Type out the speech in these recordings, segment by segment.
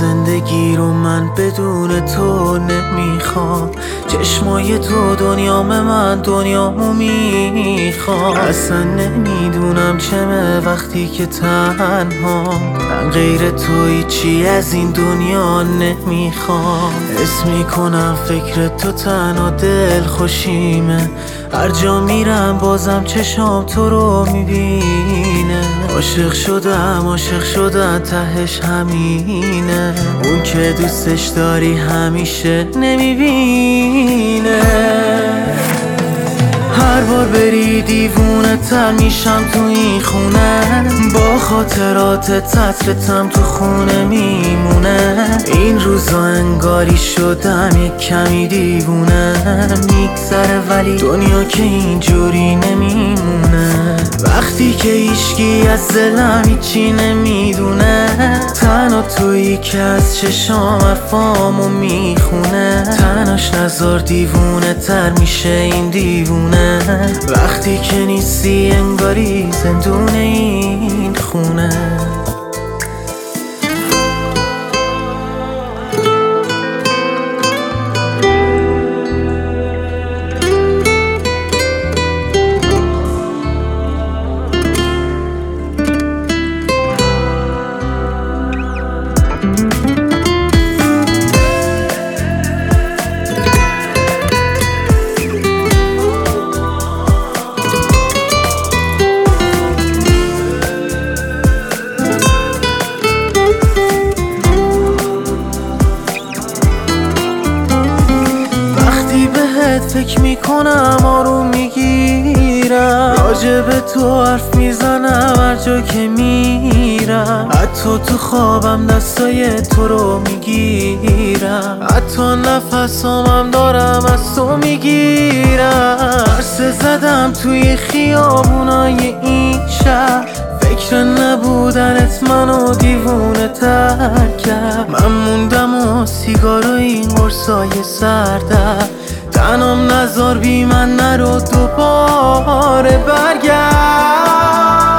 زندگی رو من بدون تو نمیخوام. چشمای تو دنیام من دنیامو میخوام. اصلا نمیدونم چمه وقتی که تنها من غیر تو هیچی از این دنیا نمیخوام. حس میکنم فکر تو تنها دل خوشیمه. هر جا میرم بازم چشام تو رو میبینه. عاشق شدم تهش همینه. اون که دوستش داری همیشه نمیبینه. هر بار بری دیوونه تر میشم تو این خونه. با خاطرات تطرتم تو خونه میمونه. این روزا انگاری شدم یک کمی دیوونه. میگذره ولی دنیا که اینجوری نمیمونه. وقتی که هیچکی از دلم هیچی نمیدونه. تنها تویی که از چشام حرفامو میخونه. تنهاش نزار دیوونه تر میشه این دیوونه. وقتی که نیستی انگاری زندون این خونه. فکر میکنم آروم میگیرم. راجب تو حرف میزنم هر جا که میرم. حتی تو خوابم دستای تو رو میگیرم. حتی نفسامم دارم از تو میگیرم. عرصه زدم توی خیابونای این شهر. فکر نبودنت منو دیوونه تر کرد. من موندم و سیگار و این قرصای سردر. تنم نزار بی من نرو دوباره برگرد.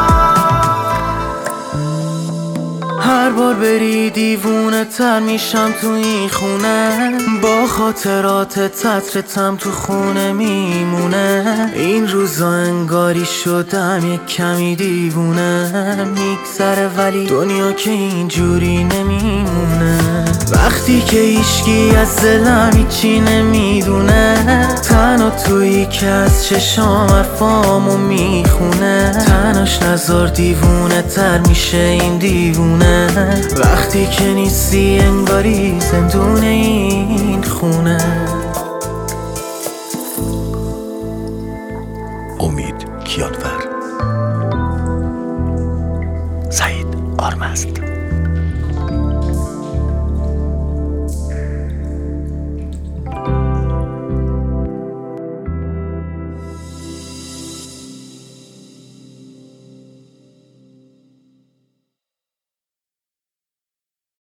هر بار بری دیوونه تر میشم تو این خونه. با خاطرات تطرتم تو خونه میمونه. این روزا انگاری شدم یک کمی دیوونه. میگذره ولی دنیا که اینجوری نمیمونه. وقتی که هیچکی از دلم هیچی نمیدونه. تنها تویی که از چشام حرفامو میخونه. تنهاش نزار دیوونه تر میشه این دیوونه. وقتی که نیستی انگاری زندون این خونه. امید کیانور، سعید آرمست.